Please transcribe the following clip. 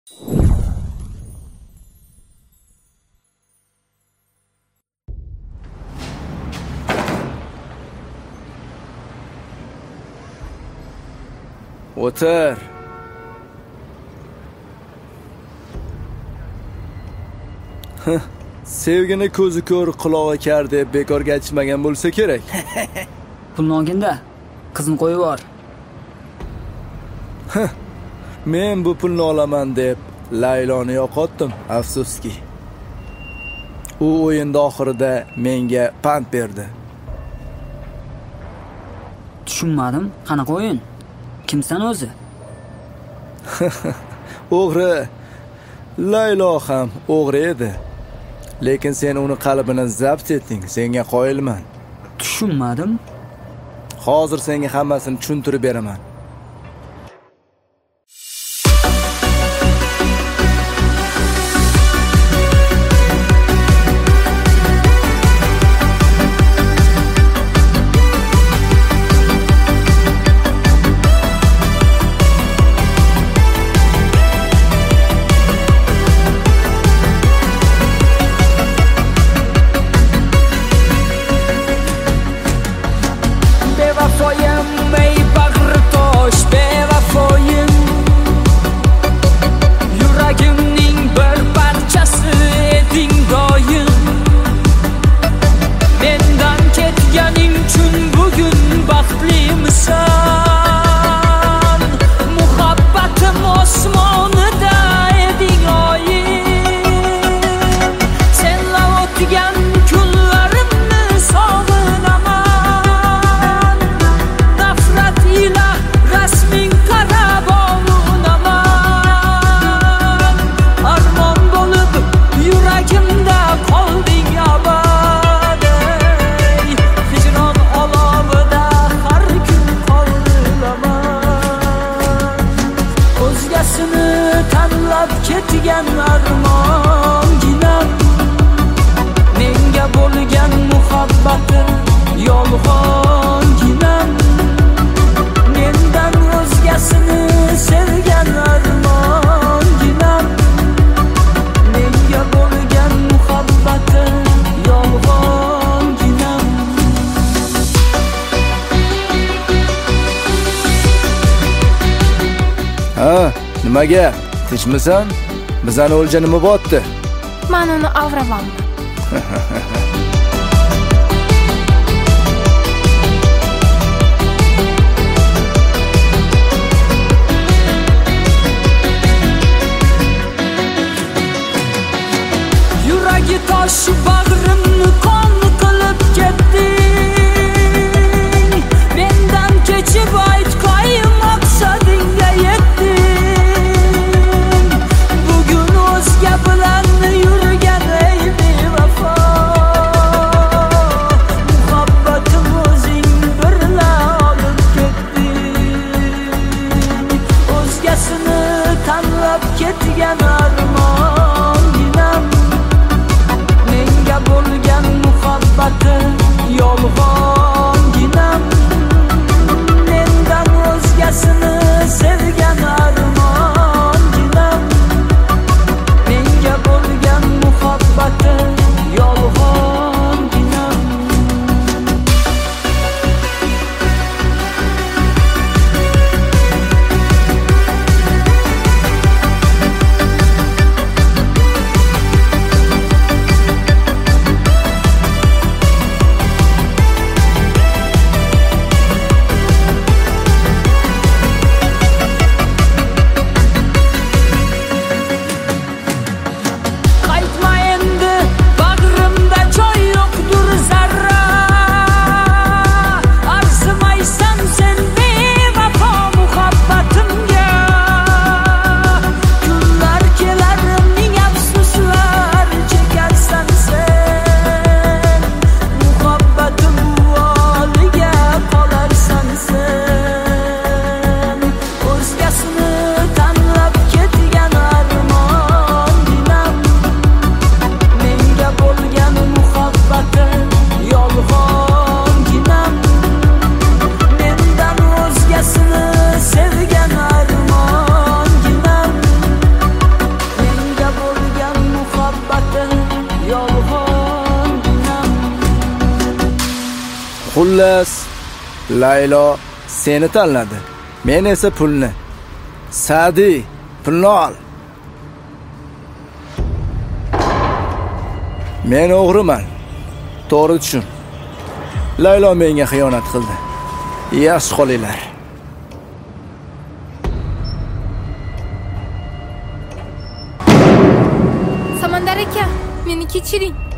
O'tir. Sevgini ko'zi ko'r, qulog'i kar deb bekorga aytishmagan bo'lsa kerak. Pulni olganda qizni qo'yib yubor. Men bu pulni olaman deb Layloni yo'qotdim, afsuski. U o'yinda oxirida menga pand berdi. Tushunmadim, qanaqa o'yin? Kimsan o'zi? O'g'ri. Laylo ham o'g'ri edi. Lekin sen uni qalbini zabt etding. Senga qoyilman. Tushunmadim. Hozir senga hammasini tushuntirib beraman. Nimaga? Tinchmisan? Bizani o'lja nima botdi? Men uni avramanman. Yuragi toshib bag'rimni qon qilib ketding. Mendan kechib aytqay maqsadingga yetding. Bilan yurgan ey bevafo, muhabbatim o'zing birla olib ketding. O'zgasini tanlab ketgan armonginam, menga bo'lgan muhabbati yolg'onginam. Mendan o'zgasini sevgan armonginam, bo'lgan muhabbati yolg'onginam. Xullas, Laylo seni tanladi. Men esa pulni. Sadi, pulni ol. Men o'g'riman. To'g'ri tushun. Laylo menga xiyonat qildi. Yaxshi qolinglar. Samandar aka, meni kechiring.